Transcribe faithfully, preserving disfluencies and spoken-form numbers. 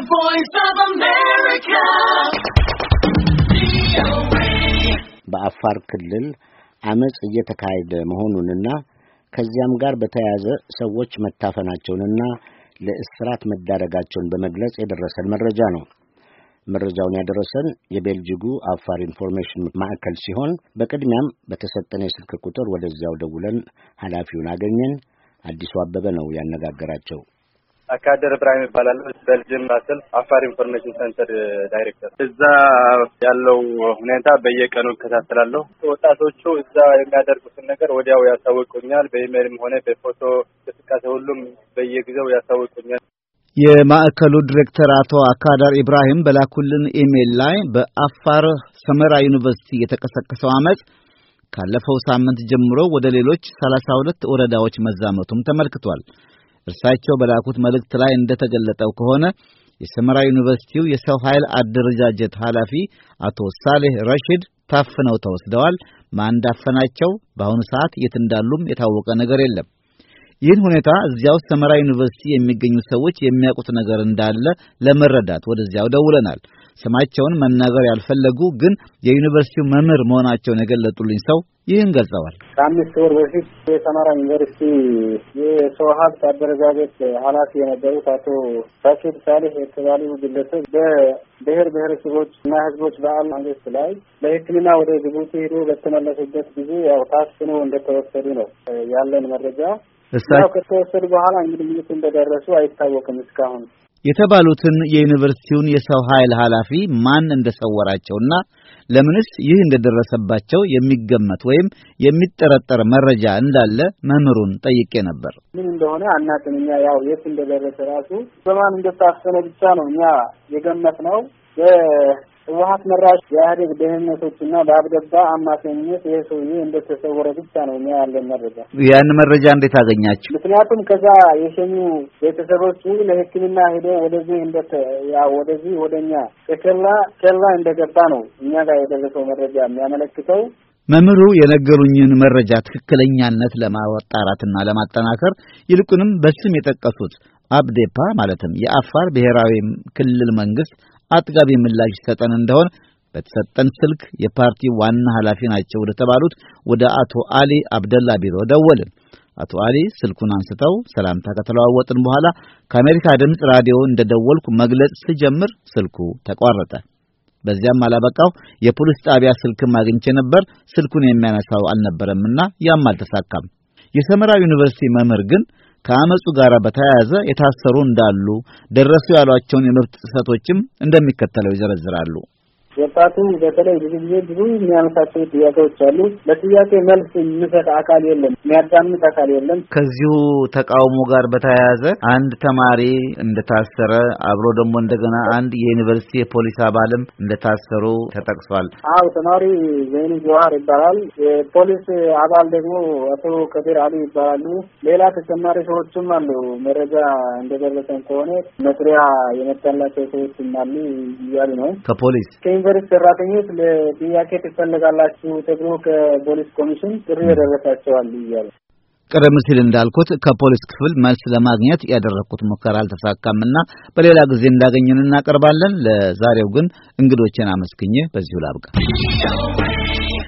voice of America. በአፋር ክልል አመጽ እየተካሄደ መሆኑንና ከዚያም ጋር በተያያዘ ሰዎች መታፈናቸውንና ለእስራት መዳረጋቸውን በመግለጽ የደረሰን መረጃ ነው። መረጃውን ያደረሰን የቤልጂጉ አፋር ኢንፎርሜሽን ማዕከል ሲሆን በቅድሚያም በተሰጠነ የስልክ ቁጥር ወደዚያው ደውለን ኃላፊውን አገኘን። አዲሱ አበበ ነው ያነጋገራቸው። አካደር ኢብራሂም ይባላል። ቤልጂየም ማሰል አፋር ኢንፎርሜሽን ሴንተር ዳይሬክተር። እዛ ያለው ሁኔታ በየቀኑ እከታተላለሁ። ወጣቶቹ እዛ የሚያደርጉትን ነገር ወዲያው ያሳውቁኛል። በኢሜይልም ሆነ በፎቶ በስልክ ሁሉም በየጊዜው ያሳውቁኛል። የማዕከሉ ዲሬክተር አቶ አካደር ኢብራሂም በላኩልን ኢሜይል ላይ በአፋር ሰመራ ዩኒቨርሲቲ የተቀሰቀሰው አመጽ ካለፈው ሳምንት ጀምሮ ወደ ሌሎች ሰላሳ ሁለት ወረዳዎች መዛመቱም ተመልክቷል። እርሳቸው በላኩት መልእክት ላይ እንደተገለጠው ከሆነ የሰመራ ዩኒቨርሲቲው የሰው ኃይል አደረጃጀት ኃላፊ አቶ ሳሌህ ረሺድ ታፍነው ተወስደዋል። ማን እንዳፈናቸው በአሁኑ ሰዓት የት እንዳሉም የታወቀ ነገር የለም። ይህን ሁኔታ እዚያው ሰመራ ዩኒቨርሲቲ የሚገኙ ሰዎች የሚያውቁት ነገር እንዳለ ለመረዳት ወደዚያው ደውለናል። ስማቸውን መናገር ያልፈለጉ ግን የዩኒቨርሲቲው መምህር መሆናቸውን የገለጡልኝ ሰው ይህን ገልጸዋል። ከአምስት ወር በፊት የሰመራ ዩኒቨርሲቲ የሰው ሀብት አደረጃጀት ኃላፊ የነበሩት አቶ ራሺድ ሳሌህ የተባሉ ግለሰብ በብሔር ብሔረሰቦች እና ሕዝቦች በዓል ማግስት ላይ ለሕክምና ወደ ጅቡቲ ሄዶ በተመለሱበት ጊዜ ያው ታፍነው እንደተወሰዱ ነው ያለን መረጃ። ያው ከተወሰዱ በኋላ እንግዲህ ምን እንደደረሱ አይታወቅም እስካሁን። የተባሉትን የዩኒቨርሲቲውን የሰው ኃይል ኃላፊ ማን እንደሰወራቸውና ለምንስ ይህ እንደደረሰባቸው የሚገመት ወይም የሚጠረጠር መረጃ እንዳለ መምህሩን ጠይቄ ነበር። ምን እንደሆነ አናውቅም። እኛ ያው የት እንደደረሰ ራሱ በማን እንደታፈነ ብቻ ነው እኛ የገመትነው። በህወሓት መራሽ የኢህአዴግ ደህንነቶችና በአብደባ አማካኝነት ይሄ ሰውዬ እንደተሰወረ ብቻ ነው እኛ ያለን መረጃ። ያን መረጃ እንዴት አገኛችሁ? ምክንያቱም ከዛ የሸኙ ቤተሰቦች ለሕክምና ሄደው ወደዚህ እንደተ ያው ወደዚህ ወደኛ ከከላ ከላ እንደገባ ነው እኛ ጋር የደረሰው መረጃ የሚያመለክተው። መምህሩ የነገሩኝን መረጃ ትክክለኛነት ለማጣራትና ለማጠናከር ይልቁንም በስም የጠቀሱት አብዴፓ ማለትም የአፋር ብሔራዊ ክልል መንግስት አጥጋቢ ምላሽ ሰጠን እንደሆነ በተሰጠን ስልክ የፓርቲ ዋና ኃላፊ ናቸው ወደ ተባሉት ወደ አቶ አሊ አብደላ ቢሮ ደወልን። አቶ አሊ ስልኩን አንስተው ሰላምታ ከተለዋወጥን በኋላ ከአሜሪካ ድምጽ ራዲዮ እንደደወልኩ መግለጽ ሲጀምር ስልኩ ተቋረጠ። በዚያም አላበቃው የፖሊስ ጣቢያ ስልክም አግኝቼ ነበር። ስልኩን የሚያነሳው አልነበረምና ያም አልተሳካም። የሰመራ ዩኒቨርሲቲ መምህር ግን ከአመጹ ጋር በተያያዘ የታሰሩ እንዳሉ ደረሱ ያሏቸውን የመብት ጥሰቶችም እንደሚከተለው ይዘረዝራሉ። ወጣቱ በተለይ ብዙ ጊዜ ብዙ የሚያነሳቸው ጥያቄዎች አሉ። ለጥያቄ መልስ የሚሰጥ አካል የለም፣ የሚያዳምጥ አካል የለም። ከዚሁ ተቃውሞ ጋር በተያያዘ አንድ ተማሪ እንደታሰረ አብሮ ደግሞ እንደገና አንድ የዩኒቨርሲቲ የፖሊስ አባልም እንደታሰሩ ተጠቅሷል። አው ተማሪ ዘይኑ ጆሃር ይባላል። የፖሊስ አባል ደግሞ አቶ ከዲር አሊ ይባላሉ። ሌላ ተጨማሪ ሰዎችም አሉ። መረጃ እንደደረሰን ከሆነ መስሪያ የመጣላቸው ሰዎችም አሉ እያሉ ነው ከፖሊስ ዩኒቨርሲቲ ሰራተኞች ለጥያቄ ትፈልጋላችሁ ተብሎ ከፖሊስ ኮሚሽን ጥሪ ያደረሳቸዋል ይያሉ። ቀደም ሲል እንዳልኩት ከፖሊስ ክፍል መልስ ለማግኘት ያደረኩት ሙከራ አልተሳካምና በሌላ ጊዜ እንዳገኘን እናቀርባለን። ለዛሬው ግን እንግዶችን አመስግኜ በዚሁ ላብቃ።